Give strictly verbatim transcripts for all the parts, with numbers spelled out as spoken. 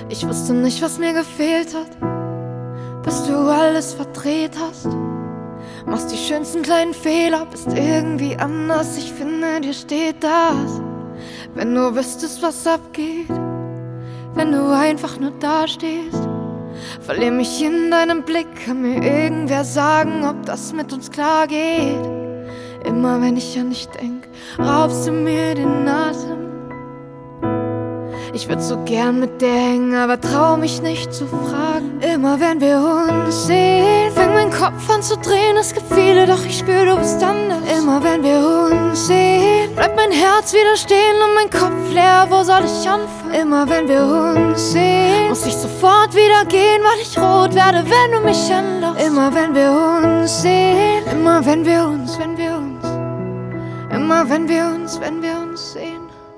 Ich wusste nicht, was mir gefehlt hat, bis du alles verdreht hast. Machst die schönsten kleinen Fehler, bist irgendwie anders. Ich finde, dir steht das. Wenn du wüsstest, was abgeht, wenn du einfach nur dastehst. Verlier mich in deinem Blick, kann mir irgendwer sagen, ob das mit uns klar geht. Immer wenn ich an dich denk, raubst du mir den Atem. Ich würd so gern mit dir hängen, aber trau mich nicht zu fragen. Immer wenn wir uns sehen, fängt mein Kopf an zu drehen. Es gibt viele, doch ich spür, du bist anders. Immer wenn wir uns sehen, bleibt mein Herz wieder stehen und mein Kopf leer. Wo soll ich anfangen? Immer wenn wir uns sehen, muss ich sofort wieder gehen, weil ich rot werde, wenn du mich änderst. Immer wenn wir uns sehen, immer wenn wir uns, wenn wir uns, immer wenn wir uns, wenn wir uns sehen.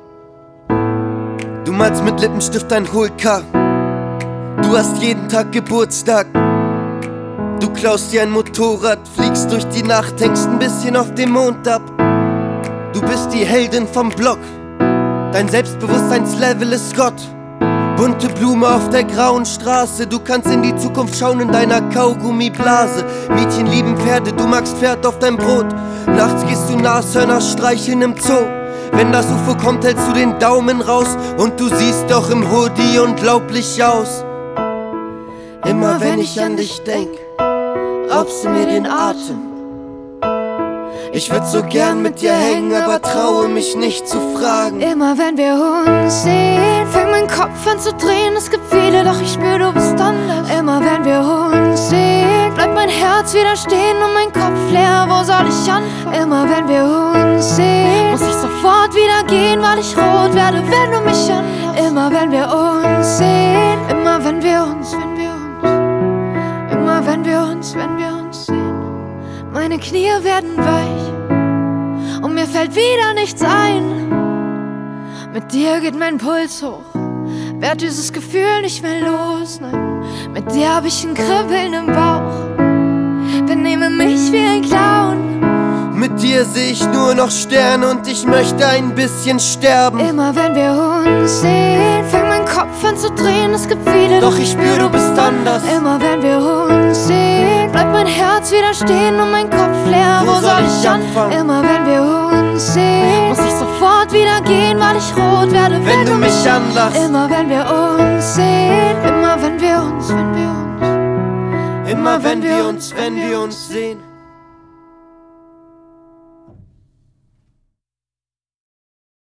Du malst mit Lippenstift ein Hohlkar. Du hast jeden Tag Geburtstag. Du klaust dir ein Motorrad, fliegst durch die Nacht, hängst ein bisschen auf dem Mond ab. Du bist die Heldin vom Block. Dein Selbstbewusstseinslevel ist Gott. Bunte Blume auf der grauen Straße. Du kannst in die Zukunft schauen in deiner Kaugummiblase. Mädchen lieben Pferde, du magst Pferd auf dein Brot. Nachts gehst du Nashörner streicheln im Zoo. Wenn das U F O kommt, hältst du den Daumen raus und du siehst doch im Hoodie unglaublich aus. Immer wenn ich an dich denk, raubst du mir den Atem. Ich würd so gern mit dir hängen, aber traue mich nicht zu fragen. Immer wenn wir uns sehen, fängt mein Kopf an zu drehen. Es gibt viele, doch ich spür, du bist anders. Immer wenn wir uns sehen, bleibt mein Herz wieder stehen und mein Kopf leer. Wo soll ich anfangen? Immer wenn wir uns sehen, muss ich sofort wieder gehen, weil ich rot werde, wenn du mich änderst. Immer wenn wir uns sehen, immer wenn wir uns, wenn wir uns, immer wenn wir uns, wenn wir uns sehen. Meine Knie werden weich und mir fällt wieder nichts ein. Mit dir geht mein Puls hoch, werd dieses Gefühl nicht mehr los, nein. Mit dir hab ich ein Kribbeln im Bauch, benehme mich wie ein Clown. Mit dir seh ich nur noch Sterne und ich möchte ein bisschen sterben. Immer wenn wir uns sehen, fängt mein Kopf an zu drehen. Es gibt viele, doch ich spür, du bist anders. Immer wenn wir uns sehen, bleibt mein Herz wieder stehen und mein Kopf leer. Wo soll ich anfangen? Immer wenn wir uns sehen, muss ich sofort wieder gehen, weil ich rot werde, wenn, wenn du mich anlachst. Immer wenn wir uns sehen, immer wenn wir uns, wenn wir uns, immer wenn wir uns, wenn wir uns sehen.